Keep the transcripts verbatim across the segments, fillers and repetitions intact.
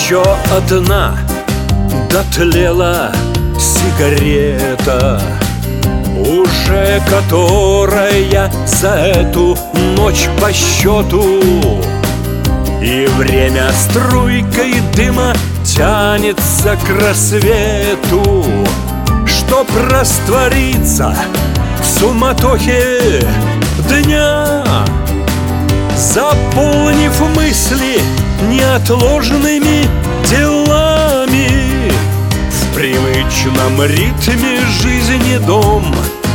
Еще одна дотлела сигарета, уже которая за эту ночь по счету. И время струйкой дыма тянется к рассвету, чтоб раствориться в суматохе дня, заполнив мысли неотложными делами. В привычном ритме жизни дом,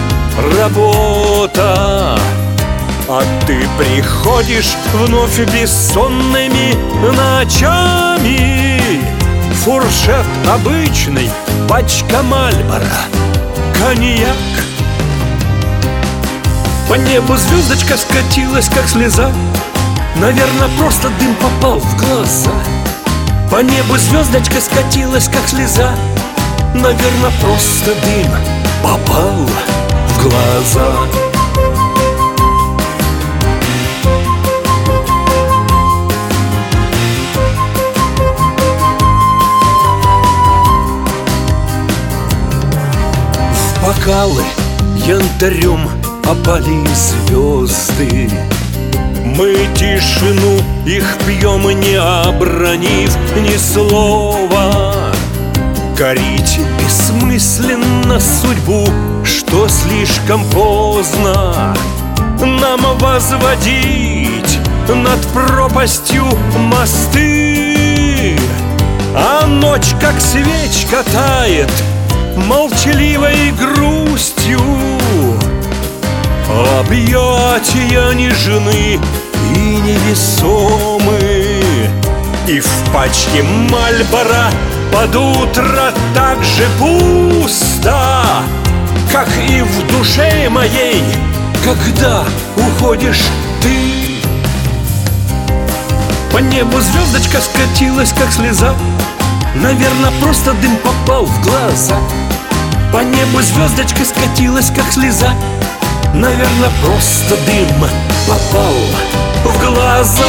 работа, а ты приходишь вновь бессонными ночами. Фуршет обычный, пачка Мальборо, коньяк. По небу звездочка скатилась, как слеза, наверное, просто дым попал в глаза. По небу звездочка скатилась, как слеза, наверное, просто дым попал в глаза. В бокалы янтарем опали звезды. Мы тишину их пьем, не обронив ни слова. Корить бессмысленно судьбу, что слишком поздно нам возводить над пропастью мосты. А ночь, как свечка, тает молчаливой грустью. Объятия нежны и невесомы, и в пачке Мальборо под утро так же пусто, как и в душе моей, когда уходишь ты. По небу звездочка скатилась, как слеза, наверное, просто дым попал в глаза. По небу звездочка скатилась, как слеза, наверное, просто дым попал в глаза.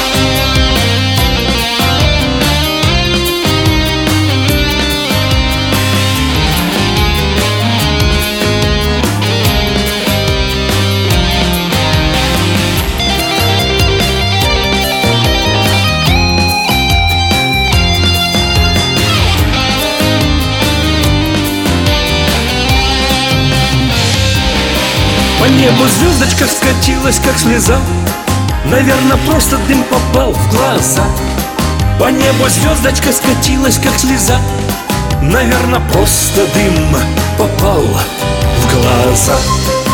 По небу звездочка скатилась, как слеза, наверное, просто дым попал в глаза. По небу звездочка скатилась, как слеза, наверное, просто дым попал в глаза.